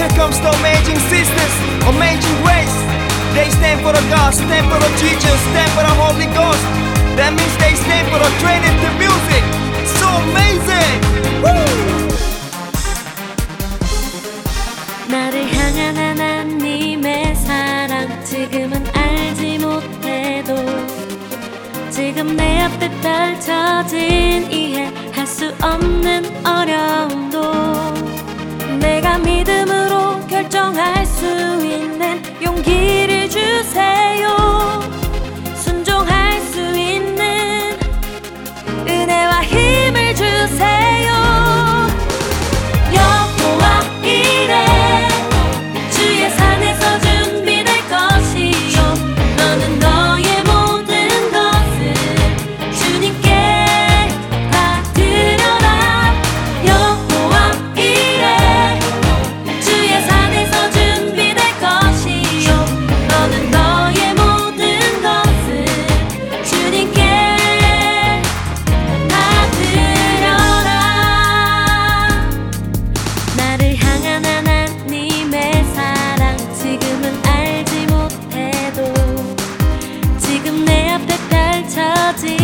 Here comes the amazing sisters, amazing grace. They stand for the God, stand for the Jesus, stand for the Holy Ghost. That means they stand for the Trinity music. So amazing. Woo! 나를 향한 하나님의 사랑 지금은 알지 못해도 지금 내 앞에 펼쳐진 이해할 수 없는 어려움도 내가 믿음으로 결정할 수 있는 용기를 주세요. 순종할 수 있는 은혜와 힘을 주세요. 여호와 이래 주의 산에서 준비될 것이요 너는 너의 모든 것을 주님께 다 드려라. 여호와 이래 주의 산에서 준비될 것이요 너는 너의 모든 것을 주님께 다 드려라. 나를 향한 하나님의 사랑 지금은 알지 못해도 지금 내 앞에 펼쳐진